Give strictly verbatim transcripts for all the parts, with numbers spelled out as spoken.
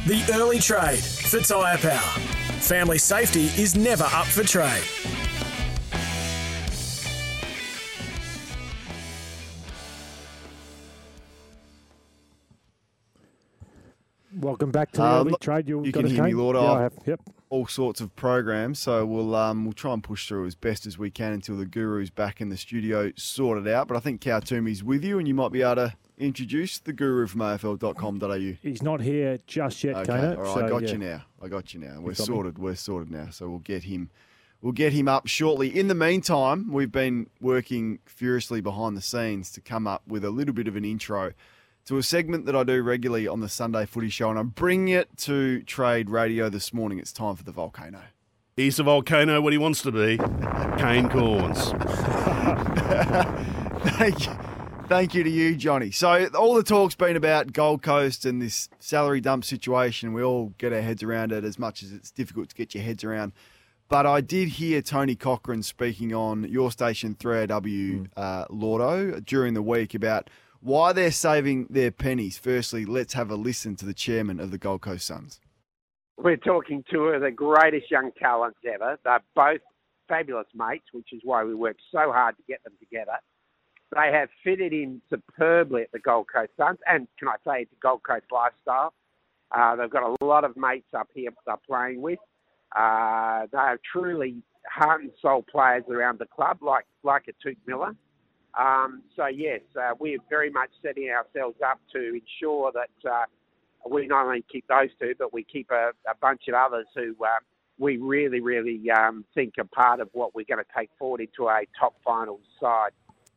The Early Trade for Tyre Power. Family safety is never up for trade. Welcome back to the Uh, Early look, Trade. You, you got can us, hear me, Kane? Lord. Yeah, I've- I have. Yep. all sorts of programs, so we'll um, we'll try and push through as best as we can until the guru's back in the studio sorted out. But I think Kautumi's with you, and you might be able to introduce the guru from A F L dot com dot A U. He's not here just yet, Okay, Kano. all right, so, I got yeah. you now. I got you now. We're got me. sorted. We're sorted now. So we'll get him. We'll get him up shortly. In the meantime, we've been working furiously behind the scenes to come up with a little bit of an intro to a segment that I do regularly on the Sunday Footy Show, and I'm bringing it to Trade Radio this morning. It's time for the Volcano. He's the volcano what he wants to be. Kane Corns. Thank you. Thank you to you, Johnny. So all the talk's been about Gold Coast and this salary dump situation. We all get our heads around it as much as it's difficult to get your heads around. But I did hear Tony Cochrane speaking on your station, three A W, mm. uh, Lordo, during the week about why they're saving their pennies. Firstly, let's have a listen to the chairman of the Gold Coast Suns. We're talking two of the greatest young talents ever. They're both fabulous mates, which is why we worked so hard to get them together. They have fitted in superbly at the Gold Coast Suns, and can I say it's a Gold Coast lifestyle. Uh, they've got a lot of mates up here they're playing with. Uh, they are truly heart and soul players around the club, like like a Toot Miller. Um, so yes, uh, we're very much setting ourselves up to ensure that uh, we not only keep those two, but we keep a, a bunch of others who uh, we really, really um, think are part of what we're going to take forward into a top finals side.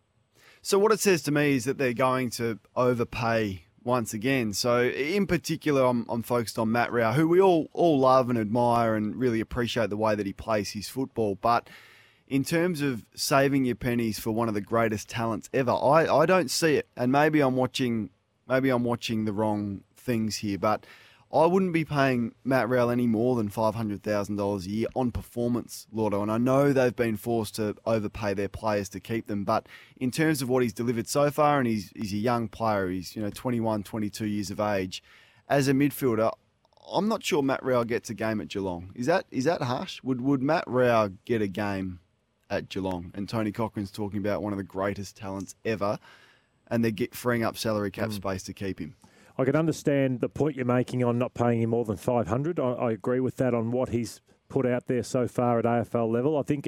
So what it says to me is that they're going to overpay once again. So in particular, I'm, I'm focused on Matt Rowell, who we all, all love and admire and really appreciate the way that he plays his football. But in terms of saving your pennies for one of the greatest talents ever, I, I don't see it. And maybe I'm watching maybe I'm watching the wrong things here, but I wouldn't be paying Matt Rowell any more than five hundred thousand dollars a year on performance, Lordo. And I know they've been forced to overpay their players to keep them, but in terms of what he's delivered so far, and he's, he's a young player, he's you know twenty-one, twenty-two years of age, as a midfielder, I'm not sure Matt Rowell gets a game at Geelong. Is that is that harsh? Would would Matt Rowell get a game at Geelong? And Tony Cochrane's talking about one of the greatest talents ever, and they're get, freeing up salary cap mm. space to keep him. I can understand the point you're making on not paying him more than five hundred. I, I agree with that on what he's put out there so far at A F L level. I think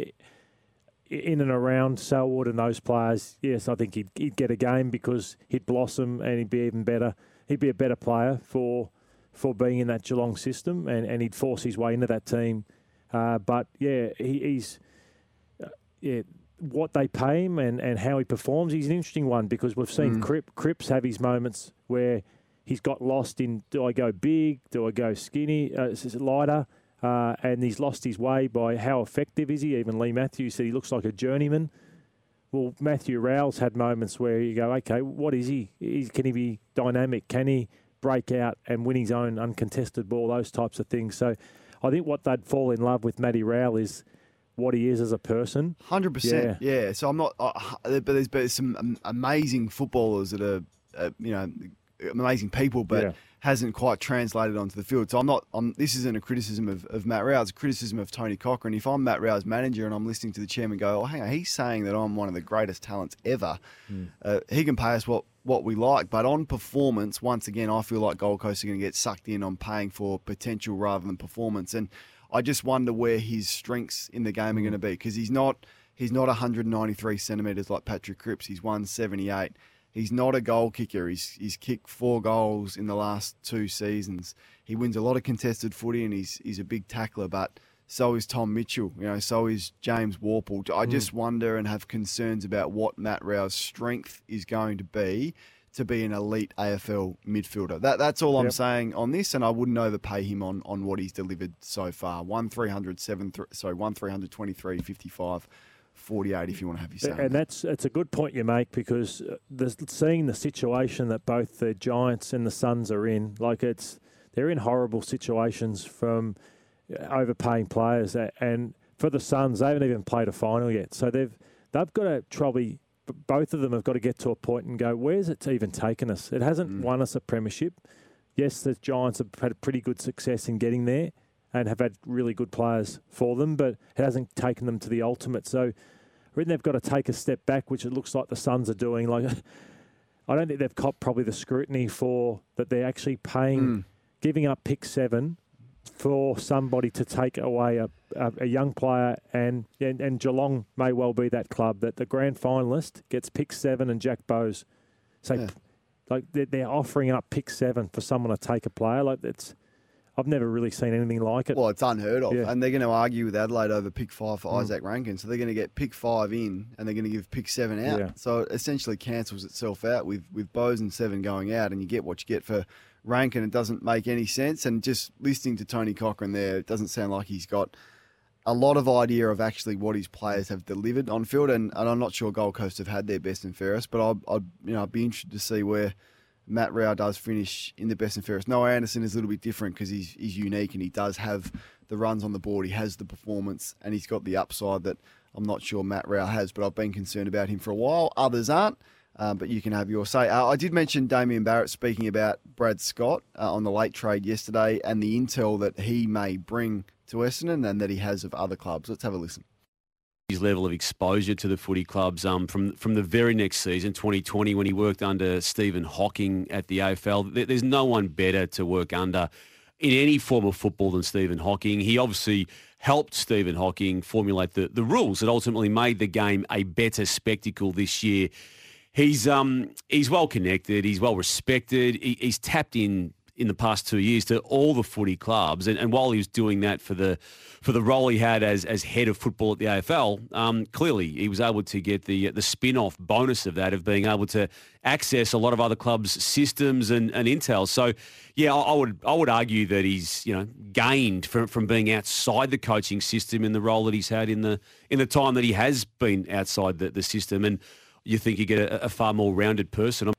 in and around Selwood and those players, yes, I think he'd, he'd get a game because he'd blossom and he'd be even better. He'd be a better player for for being in that Geelong system, and, and he'd force his way into that team. Uh, but yeah, he, he's uh, yeah. what they pay him and, and how he performs, he's an interesting one because we've seen mm. Crip, Cripps have his moments where he's got lost in, do I go big, do I go skinny, uh, lighter, uh, and he's lost his way by how effective is he. Even Lee Matthews said he looks like a journeyman. Well, Matthew Rowell's had moments where you go, okay, what is he? Is, can he be dynamic? Can he break out and win his own uncontested ball, those types of things? So I think what they'd fall in love with Matty Rowell is what he is as a person. one hundred percent, yeah. yeah. So I'm not, uh, but there's, but there's some amazing footballers that are, uh, you know, amazing people, but yeah. hasn't quite translated onto the field. So I'm not, I'm, this isn't a criticism of, of Matt Rowell, it's a criticism of Tony Cochrane. If I'm Matt Rowell's manager and I'm listening to the chairman go, oh, hang on, he's saying that I'm one of the greatest talents ever, mm. uh, he can pay us what, what we like. But on performance, once again, I feel like Gold Coast are going to get sucked in on paying for potential rather than performance. And I just wonder where his strengths in the game are going to be, because he's not he's not one hundred ninety-three centimetres like Patrick Cripps. He's one seventy-eight. He's not a goal kicker. He's he's kicked four goals in the last two seasons. He wins a lot of contested footy, and he's he's a big tackler. But so is Tom Mitchell. You know, so is James Warple. I just mm. wonder and have concerns about what Matt Rowell's strength is going to be to be an elite A F L midfielder. That that's all I'm yep. saying on this, and I wouldn't overpay him on, on what he's delivered so far. One three hundred seven, th- sorry, one three hundred twenty three fifty five. forty-eight if you want to have your say. And that's it's a good point you make, because the, seeing the situation that both the Giants and the Suns are in, like it's they're in horrible situations from overpaying players. And for the Suns, they haven't even played a final yet, so they've they've got to probably both of them have got to get to a point and go, where's it even taken us? It hasn't mm. won us a premiership. yes, the Giants have had pretty good success in getting there and have had really good players for them, but it hasn't taken them to the ultimate. So I reckon they've got to take a step back, which it looks like the Suns are doing. Like, I don't think they've copped probably the scrutiny for that they're actually paying, mm. giving up pick seven for somebody to take away a, a, a young player, and, and and Geelong may well be that club that the grand finalist gets pick seven and Jack Bowes. So, yeah. like they're, they're offering up pick seven for someone to take a player. Like it's, I've never really seen anything like it. Well, it's unheard of, yeah. and they're going to argue with Adelaide over pick five for mm. Isaac Rankin. So they're going to get pick five in, and they're going to give pick seven out. Yeah. So it essentially cancels itself out with with Bowes and seven going out, and you get what you get for Rankin. It doesn't make any sense. And just listening to Tony Cochrane there, it doesn't sound like he's got a lot of idea of actually what his players have delivered on field. And, and I'm not sure Gold Coast have had their best and fairest, but I'd, I'd you know I'd be interested to see where Matt Rowell does finish in the best and fairest. Noah Anderson is a little bit different because he's he's unique and he does have the runs on the board. He has the performance and he's got the upside that I'm not sure Matt Rowell has, but I've been concerned about him for a while. Others aren't. Um, but you can have your say. Uh, I did mention Damien Barrett speaking about Brad Scott uh, on the late trade yesterday and the intel that he may bring to Essendon and that he has of other clubs. Let's have a listen. His level of exposure to the footy clubs um, from from the very next season, twenty twenty, when he worked under Stephen Hocking at the A F L. There's no one better to work under in any form of football than Stephen Hocking. He obviously helped Stephen Hocking formulate the, the rules that ultimately made the game a better spectacle this year. He's um he's well connected. He's well respected. He, he's tapped in in the past two years to all the footy clubs, and, and while he was doing that for the for the role he had as as head of football at the A F L, um, clearly he was able to get the the spin-off bonus of that of being able to access a lot of other clubs' systems and, and intel. So, yeah, I, I would I would argue that he's you know gained from from being outside the coaching system in the role that he's had in the in the time that he has been outside the, the system, and you think you get a, a far more rounded person.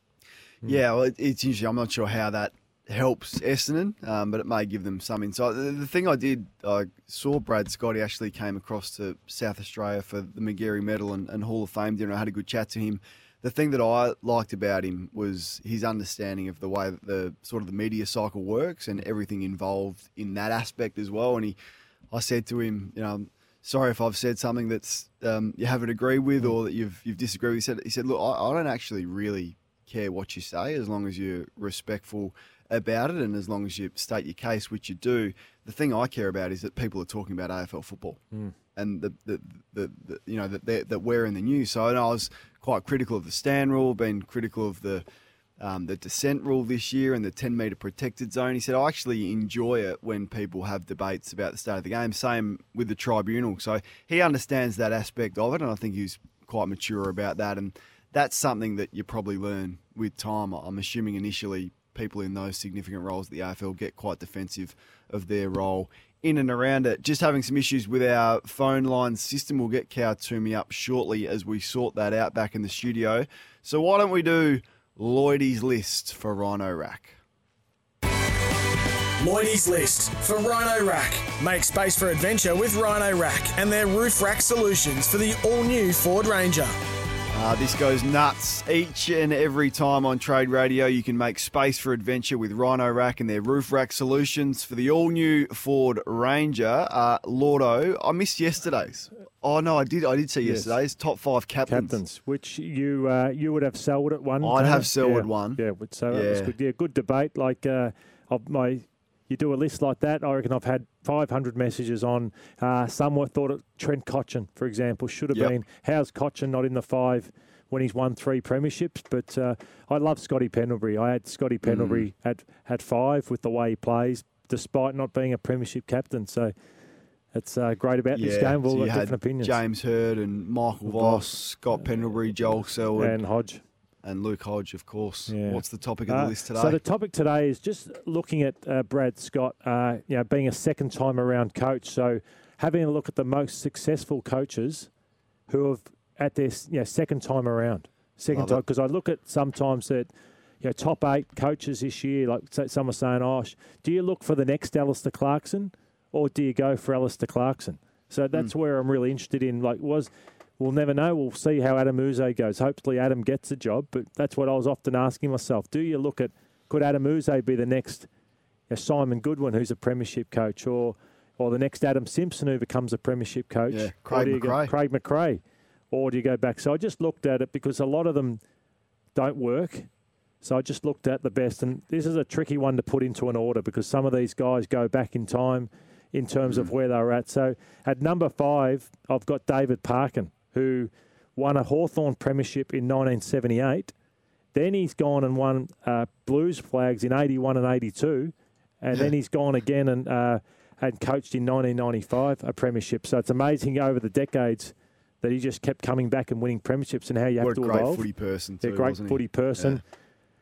Yeah, well, it, it's interesting. I'm not sure how that helps Essendon, um, but it may give them some insight. The, the thing I did, I saw Brad Scott. He actually came across to South Australia for the McGarry Medal and, and Hall of Fame dinner. I had a good chat to him. The thing that I liked about him was his understanding of the way that the sort of the media cycle works and everything involved in that aspect as well. And he, I said to him, you know, sorry if I've said something that's um, you haven't agreed with or that you've you've disagreed with. He said, he said look, I, I don't actually really care what you say as long as you're respectful about it and as long as you state your case, which you do. The thing I care about is that people are talking about A F L football mm. and the, the, the, the you know that that we're in the news. So I, know I was quite critical of the stand rule, been critical of the Um, the descent rule this year and the ten metre protected zone. He said, I actually enjoy it when people have debates about the state of the game. Same with the tribunal. So he understands that aspect of it, and I think he's quite mature about that. And that's something that you probably learn with time. I'm assuming initially people in those significant roles at the A F L get quite defensive of their role in and around it. Just having some issues with our phone line system. We'll get Cow Toomey up shortly as we sort that out back in the studio. So why don't we do Lloydie's List for Rhino Rack. Lloydie's List for Rhino Rack. Make space for adventure with Rhino Rack and their roof rack solutions for the all-new Ford Ranger. Uh, this goes nuts each and every time on Trade Radio. You can make space for adventure with Rhino Rack and their roof rack solutions for the all-new Ford Ranger. Uh, Lordo, I missed yesterday's. Oh, no, I did I did see yes. yesterday's. Top five captains. Captains, which you uh, you would have Selwood at one. I'd have Selwood yeah. one. Yeah, so yeah. that was good. Yeah, good debate. Like, uh, of my... You do a list like that, I reckon I've had five hundred messages on. Uh, some were thought of Trent Cotchin, for example, should have yep. been. How's Cotchin not in the five when he's won three premierships? But uh, I love Scotty Pendlebury. I had Scotty Pendlebury mm. at, at five with the way he plays, despite not being a premiership captain. So it's uh, great about yeah. this game. We've all so got different opinions. James Hurd and Michael Voss, Scott Pendlebury, Joel Selwood. And Hodge. And Luke Hodge, of course. Yeah. What's the topic of the uh, list today? So the topic today is just looking at uh, Brad Scott, uh, you know, being a second time around coach. So having a look at the most successful coaches who have at their you know, second time around. Second Love time, because I look at sometimes that you know top eight coaches this year. Like some are saying, "Oh, do you look for the next Alistair Clarkson, or do you go for Alistair Clarkson?" So that's mm. where I'm really interested in. Like, was We'll never know. We'll see how Adam Uze goes. Hopefully Adam gets a job, but that's what I was often asking myself. Do you look at could Adam Uze be the next you know, Simon Goodwin, who's a premiership coach, or or the next Adam Simpson who becomes a premiership coach? Yeah, Craig McRae. Go, Craig McRae. Or do you go back? So I just looked at it because a lot of them don't work. So I just looked at the best. And this is a tricky one to put into an order because some of these guys go back in time in terms mm. of where they were at. So at number five, I've got David Parkin, who won a Hawthorn premiership in nineteen seventy-eight. Then he's gone and won uh, Blues flags in eighty-one and eighty-two. And then he's gone again and, uh, and coached in nineteen ninety-five, a premiership. So it's amazing over the decades that he just kept coming back and winning premierships and how you have what to evolve. What a great footy person too, yeah, great wasn't footy he? person. Yeah.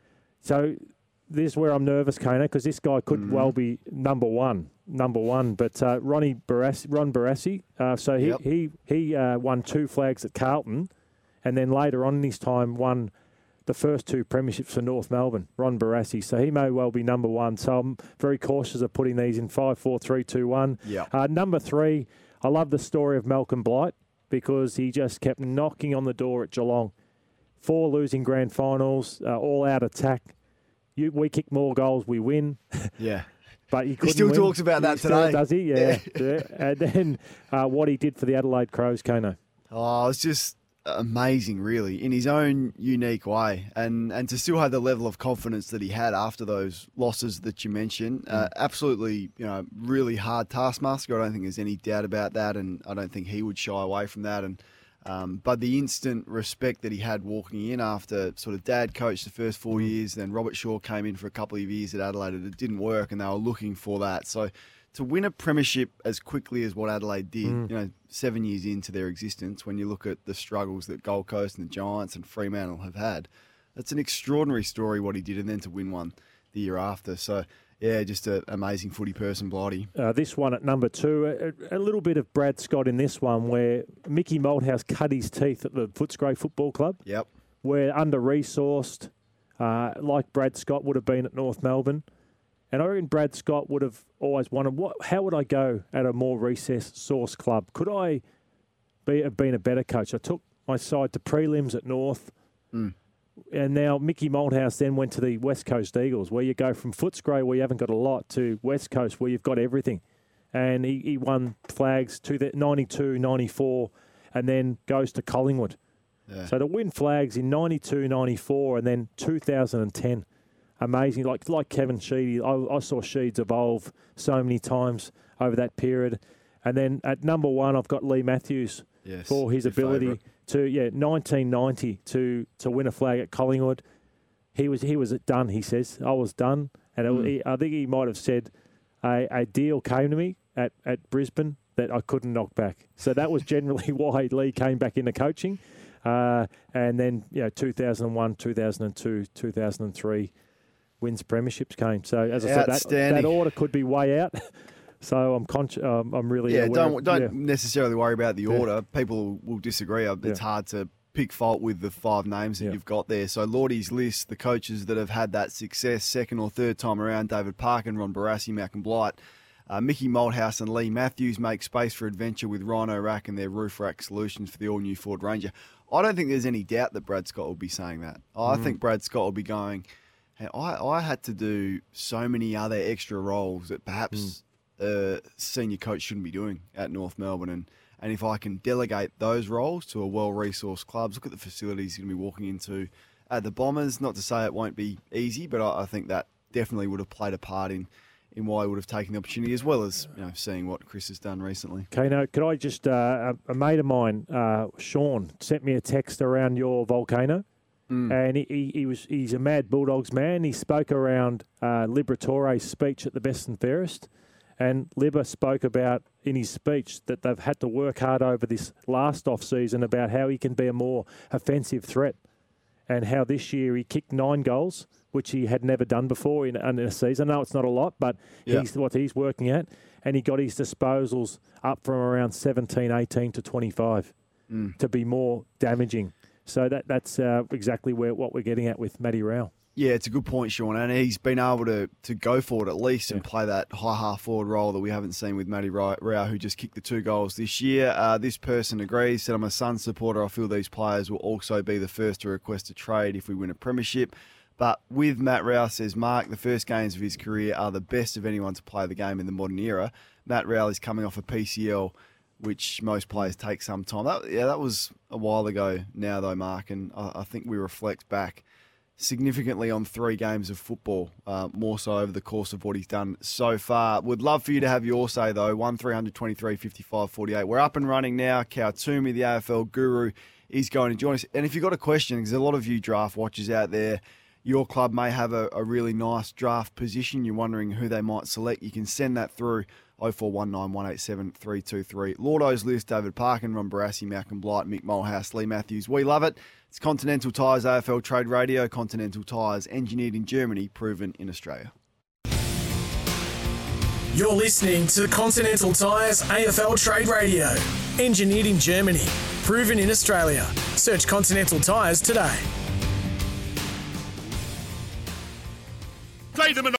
So this is where I'm nervous, Kano, because this guy could mm. well be number one, number one. But uh, Ronnie Barassi, Ron Barassi, uh, so he yep. he he uh, won two flags at Carlton, and then later on in his time won the first two premierships for North Melbourne. Ron Barassi, so he may well be number one. So I'm very cautious of putting these in five, four, three, two, one. Yeah. Uh, number three, I love the story of Malcolm Blight because he just kept knocking on the door at Geelong. Four losing grand finals, uh, all out attack. You, we kick more goals, we win. Yeah. But he, he still win. talks about that he still, today. Does he? Yeah. yeah. And then uh, what he did for the Adelaide Crows, Kano. Oh, it's just amazing, really, in his own unique way. And and to still have the level of confidence that he had after those losses that you mentioned. Uh, absolutely, you know, really hard taskmaster. I don't think there's any doubt about that. And I don't think he would shy away from that. And Um, but the instant respect that he had walking in after sort of dad coached the first four years, then Robert Shaw came in for a couple of years at Adelaide, and it didn't work, and they were looking for that. So to win a premiership as quickly as what Adelaide did, mm. you know, seven years into their existence, when you look at the struggles that Gold Coast and the Giants and Fremantle have had, that's an extraordinary story what he did, and then to win one the year after. So yeah, just an amazing footy person, Blighty. Uh, this one at number two, a, a little bit of Brad Scott in this one where Mickey Malthouse cut his teeth at the Footscray Football Club. Yep. We're under-resourced, uh, like Brad Scott would have been at North Melbourne. And I reckon Brad Scott would have always wondered, what, how would I go at a more resource club? Could I be have been a better coach? I took my side to prelims at North. Mm. And now Mickey Malthouse then went to the West Coast Eagles, where you go from Footscray, where you haven't got a lot, to West Coast, where you've got everything. And he, he won flags to the ninety-two, ninety-four, and then goes to Collingwood. Yeah. So to win flags in ninety-two, ninety-four, and then two thousand ten, amazing. Like like Kevin Sheedy, I, I saw Sheeds evolve so many times over that period. And then at number one, I've got Lee Matthews yes, for his ability favourite. to yeah nineteen ninety to to win a flag at Collingwood. He was he was done. He says I was done, and it, mm. he, I think he might have said a, a deal came to me at, at Brisbane that I couldn't knock back. So that was generally why Lee came back into coaching. Uh, and then, you know, two thousand one, two thousand two, two thousand three wins premierships came. So as I said, that, that order could be way out. So I'm conscious. Um, I'm really yeah. Aware Don't of, don't yeah. necessarily worry about the order. Yeah. People will disagree. It's yeah. hard to pick fault with the five names that yeah. you've got there. So Lordie's list, the coaches that have had that success second or third time around: David Parkin, Ron Barassi, Malcolm Blight, uh, Mickey Malthouse, and Lee Matthews make space for adventure with Rhino Rack and their roof rack solutions for the all-new Ford Ranger. I don't think there's any doubt that Brad Scott will be saying that. I mm. think Brad Scott will be going, hey, I, I had to do so many other extra roles that perhaps mm. a senior coach shouldn't be doing at North Melbourne. And, and if I can delegate those roles to a well-resourced club, look at the facilities he's going to be walking into at the Bombers. Not to say it won't be easy, but I, I think that definitely would have played a part in in why he would have taken the opportunity, as well as, you know, seeing what Chris has done recently. Okay, now, could I just, uh, a, a mate of mine, uh, Sean, sent me a text around your volcano, mm. and he, he, he was he's a mad Bulldogs man. He spoke around uh, Liberatore's speech at the Best and Fairest, and Libba spoke about, in his speech, that they've had to work hard over this last off-season about how he can be a more offensive threat, and how this year he kicked nine goals, which he had never done before in, in a season. No, it's not a lot, but yeah. he's what he's working at. And he got his disposals up from around seventeen, eighteen to twenty-five mm. to be more damaging. So that that's uh, exactly where what we're getting at with Matty Rowell. Yeah, it's a good point, Sean. And he's been able to, to go forward at least yeah. and play that high half-forward role that we haven't seen with Matty Rowell, who just kicked the two goals this year. Uh, this person agrees, said, I'm a Suns supporter. I feel these players will also be the first to request a trade if we win a premiership. But with Matt Rowell, says Mark, the first games of his career are the best of anyone to play the game in the modern era. Matt Rowell is coming off a P C L, which most players take some time. That, yeah, that was a while ago now, though, Mark, and I, I think we reflect back significantly on three games of football, uh, more so over the course of what he's done so far. Would love for you to have your say, though. one three hundred twenty-three fifty-five forty-eight. We're up and running now. Kautumi, the A F L guru, is going to join us. And if you've got a question, because there's a lot of you draft watchers out there, your club may have a, a really nice draft position. You're wondering who they might select. You can send that through oh four one nine, one eight seven, three two three. Lordo's list, David Parkin, Ron Barassi, Malcolm Blight, Mick Mulhouse, Lee Matthews. We love it. It's Continental Tires A F L Trade Radio. Continental Tires, engineered in Germany, proven in Australia. You're listening to Continental Tires A F L Trade Radio. Engineered in Germany, proven in Australia. Search Continental Tires today. Play them in